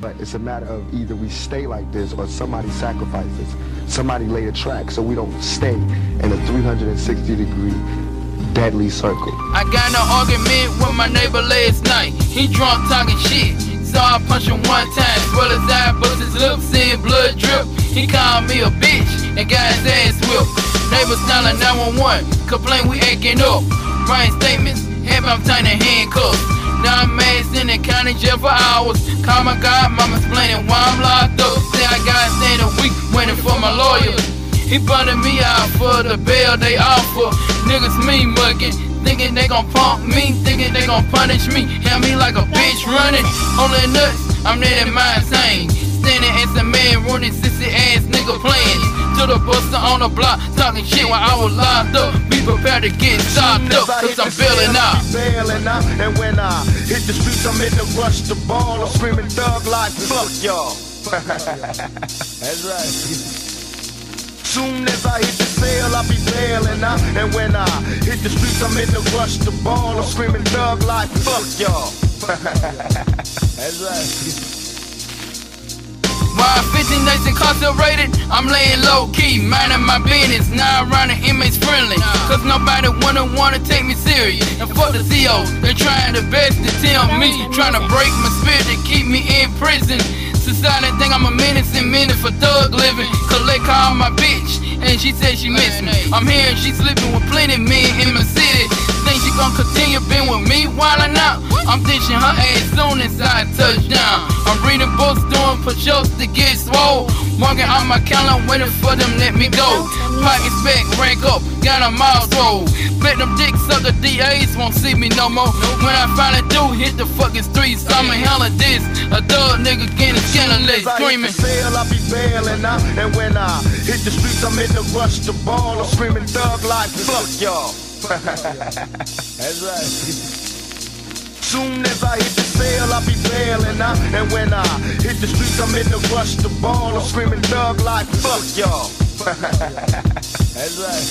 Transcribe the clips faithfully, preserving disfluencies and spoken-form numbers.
But it's a matter of either we stay like this or somebody sacrifices. Somebody lay a track so we don't stay in a three hundred sixty degree deadly circle. I got in an argument with my neighbor last night. He drunk talking shit. So I punched him one time, swell his eye, bust his lips, seeing blood drip. He called me a bitch and got his ass whipped. Neighbors dialing nine one one, complain we acting up. Writing statements, have him tight in handcuffs. Now I'm mad in the county jail for hours. Call my godmama explaining why I'm locked up. Say I gotta stay a week waiting for my lawyer. He bundled me out for the bail they offer. Niggas me mugging, thinking they gon' pump me, thinking they gon' punish me. Have me like a bitch running, holding nuts, I'm letting mine sing. Standing as a man running, sissy ass nigga playing. To the buster on the block, talking shit while I was locked up. Be prepared to get stopped up, cause I'm bailing out. Bailing out, and when I hit the streets, I'm in the rush the ball. I'm screaming thug like fuck y'all. That's right. Soon as I hit the cell, I be bailing out. And when I hit the streets, I'm in the rush the ball. I'm screaming thug like fuck y'all. That's right. While fifteen days incarcerated, I'm laying low key, minding my business. Now around the inmates friendly, cause nobody wanna wanna take me serious. And fuck the C O, they're trying their best to tell me, trying to break my spirit to keep me in prison. Society think I'm a menace and menace for thug living. Collect call my bitch, and she said she miss me. I'm here and she sleeping with plenty men in my city. Think she gon' continue being with me while I'm out? I'm ditching her ass soon as I touch down. I'm reading books, doing push-ups to get swole. Walking on my calendar, waiting for them let me go. Pockets back, rank up, got a mouth roll. Bet them dicks up, the D As won't see me no more. When I finally do hit the fucking streets, I'm a hell of this. A dog nigga getting scandalous, screaming. As I hit the cell, I be bailing out. And when I hit the streets, I'm in the rush the ball. I'm screaming thug like fuck y'all. That's right. Soon as I hit the cell, I be bailing out. And when I hit the streets, I'm in the rush the ball. I'm screaming thug like fuck y'all. That's right.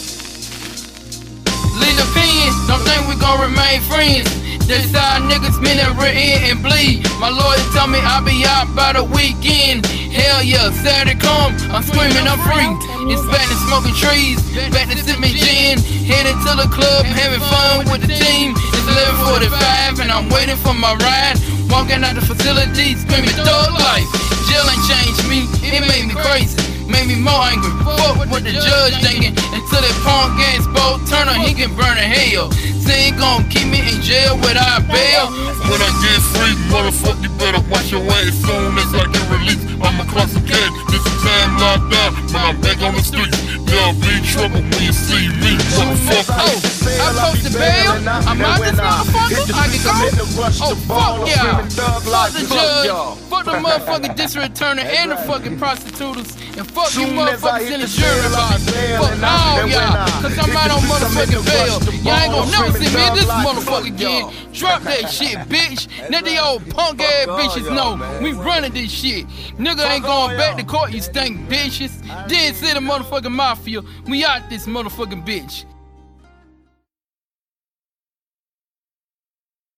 Leave opinion, don't think we gon' remain friends. That's how niggas been in rear end and bleed. My lawyer told me I'll be out by the weekend. Hell yeah, Saturday come, I'm screaming I'm free. It's back to smoking trees, back to sipping gin. Headed to the club, having fun with the team. It's eleven forty-five and I'm waiting for my ride. Walking out the facility, screaming thug life. Jail ain't changed me, it made me crazy, made me more angry. Fuck what the judge thinking. Until that punk ass Bo Turner, he can burn in hell. Say he gon' keep me in jail without bail. When I get free, motherfucker, you better watch your ass. Soon as I get released, I'ma cross the cat. This is time locked down, when I'm back on the streets. There'll be trouble when you see me, motherfucker. Oh, I posted bail, I'm out this motherfucker, I can go. Oh, fuck y'all. Fuck the judge, fuck the motherfucking district attorney and the fucking prostitutes. And fuck you motherfuckers in the jury box. Fuck all y'all, cause I'm out on motherfucking bail. Y'all ain't gon' never see me in this motherfucker again. Drop that shit, bitch. Let the old punk ass bitches know we running this shit. Nigga ain't going back to court, you stink bitches. Dead City motherfucking mafia, we out this motherfucking bitch.